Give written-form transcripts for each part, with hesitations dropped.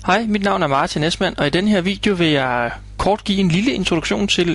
Hej, mit navn er Martin Esmann, og i den her video vil jeg kort give en lille introduktion til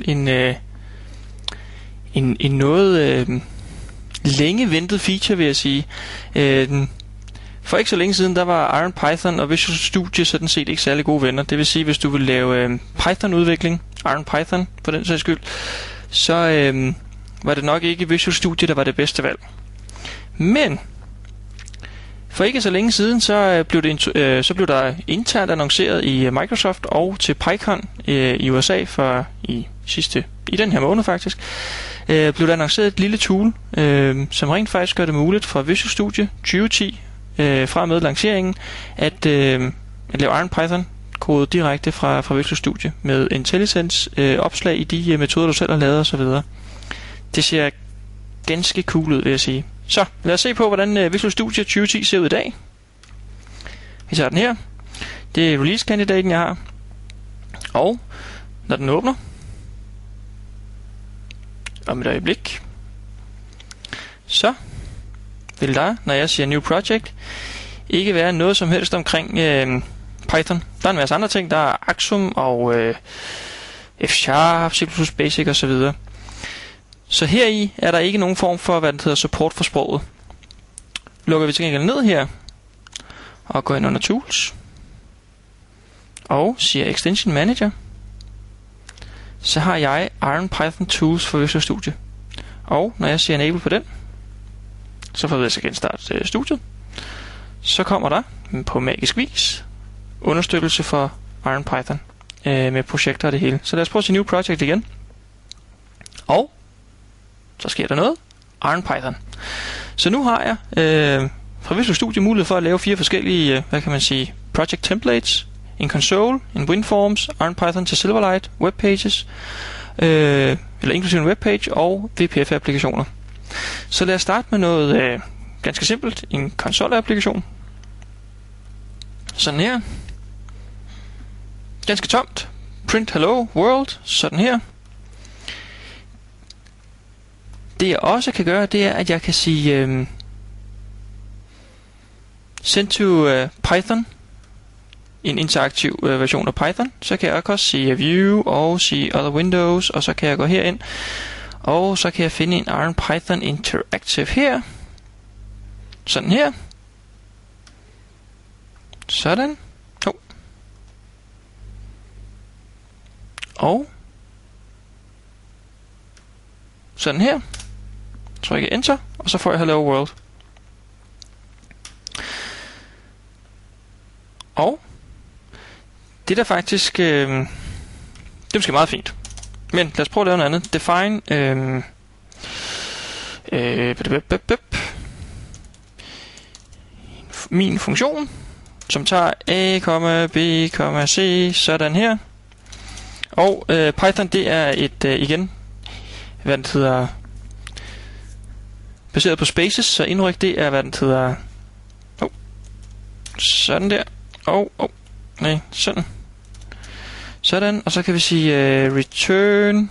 en noget længe ventet feature, vil jeg sige. For ikke så længe siden, der var IronPython og Visual Studio sådan set ikke særlig gode venner. Det vil sige, hvis du vil lave Python-udvikling, IronPython for den sags skyld, så var det nok ikke Visual Studio, der var det bedste valg. Men for ikke så længe siden, så blev der internt annonceret i Microsoft og til PyCon i USA i den her måned faktisk, blev der annonceret et lille tool, som rent faktisk gør det muligt for Visual Studio 2010 fra med lanceringen at lave IronPython kode direkte fra Visual Studio med IntelliSense opslag i de metoder, du selv har lavet osv. Det ser ganske cool ud, vil jeg sige. Så lad os se på, hvordan Visual Studio 2010 ser ud i dag. Vi tager den her. Det er release-kandidaten, jeg har. Og når den åbner, om et øjeblik, så vil der, når jeg siger New Project, ikke være noget som helst omkring Python. Der er en masse andre ting. Der er Axum og F-Sharp, C++ Basic osv. Så heri er der ikke nogen form for, hvad det hedder, support for sproget. Lukker vi til gengæld ned her, og går ind under Tools, og siger Extension Manager, så har jeg IronPython Tools for Visual Studio. Og når jeg siger Enable på den, så får vi altså genstarte studiet. Så kommer der på magisk vis understøttelse for IronPython med projekter og det hele. Så lad os prøve at se New Project igen. Og så sker der noget. IronPython. Så nu har jeg fra Visual Studio mulighed for at lave 4 forskellige, project templates. En console, en WinForms, IronPython til Silverlight, webpages, eller inklusive en webpage og VPF-applikationer. Så lad os starte med noget ganske simpelt. En konsol-applikation. Sådan her. Ganske tomt. Print hello world. Sådan her. Det jeg også kan gøre, det er, at jeg kan sige send to Python, en interaktiv version af Python. Så kan jeg også sige view og sige other windows, og så kan jeg gå herind, og så kan jeg finde en IronPython Interactive her. Sådan her. Sådan. Og sådan her. Trykker Enter, og så får jeg Hello World. Og det der faktisk det er måske meget fint. Men lad os prøve at lave noget andet. Define min funktion, som tager a, b, c, sådan her. Og Python, det er et igen, hvad det hedder, baseret på spaces, så indryk det er, hvad det hedder, sådan der, sådan, og så kan vi sige return,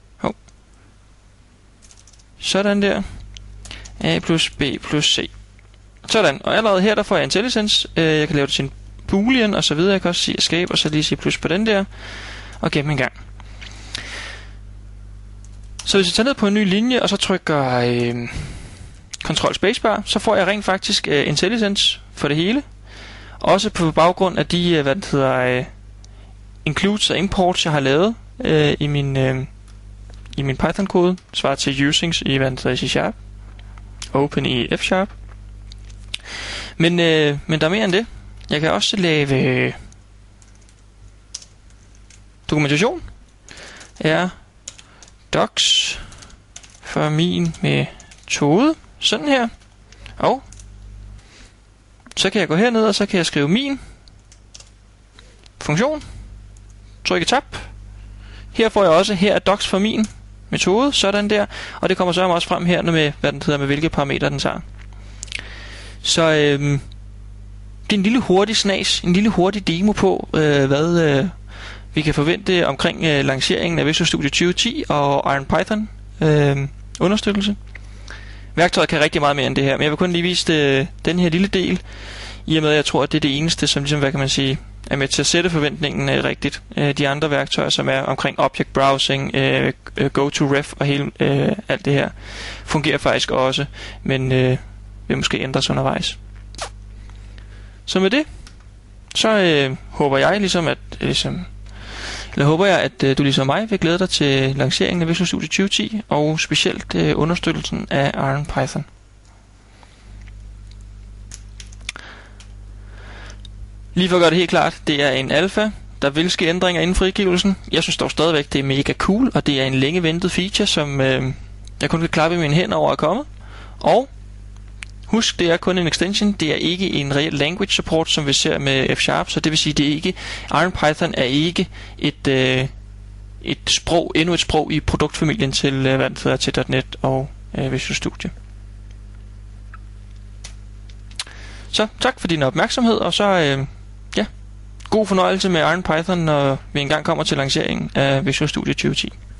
sådan der, a plus b plus c, sådan, og allerede her, der får jeg IntelliSense, jeg kan lave det til en boolean, og så videre, jeg kan også sige escape, og så lige sige plus på den der, og gemme en gang. Så hvis jeg tager ned på en ny linje, og så trykker Ctrl Spacebar, så får jeg rent faktisk IntelliSense for det hele. Også på baggrund af de, includes og imports, jeg har lavet i min Python-kode, svarer til usings i, C#, open i F#. Men der er mere end det. Jeg kan også lave dokumentation. Er docs for min metode. Sådan her. Og så kan jeg gå herned, og så kan jeg skrive min funktion. Trykke tab. Her får jeg også, her er docs for min metode. Sådan der. Og det kommer så også frem her med, hvad den hedder, med hvilke parametre den tager. Så det er en lille hurtig snas, en lille hurtig demo på, hvad vi kan forvente omkring lanceringen af Visual Studio 2010 og IronPython understøttelse. Værktøjet kan rigtig meget mere end det her, men jeg vil kun lige vise den her lille del, i og med at jeg tror, at det er det eneste, som ligesom, er med til at sætte forventningen rigtigt. De andre værktøjer, som er omkring object browsing, go-to-ref og hele alt det her, fungerer faktisk også, men vil måske ændres undervejs. Så med det, så håber jeg at du ligesom mig vil glæde dig til lanceringen af Visual Studio 2010 og specielt understøttelsen af IronPython. Lige for at gøre det helt klart, det er en alfa. Der vil ske ændringer inden frigivelsen. Jeg synes dog stadigvæk, det er mega cool, og det er en længe ventet feature, som jeg kun kan klappe i mine hænder over at komme. Og husk, det er kun en extension. Det er ikke en reel language support, som vi ser med F#, så det vil sige, det er ikke IronPython er ikke et sprog, endnu et sprog i produktfamilien til til .NET og Visual Studio. Så tak for din opmærksomhed, og så god fornøjelse med IronPython, når vi engang kommer til lanceringen af Visual Studio 2010.